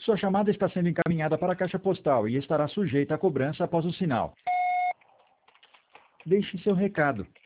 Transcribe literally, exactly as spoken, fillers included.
Sua chamada está sendo encaminhada para a caixa postal e estará sujeita a cobrança após o sinal. Deixe seu recado.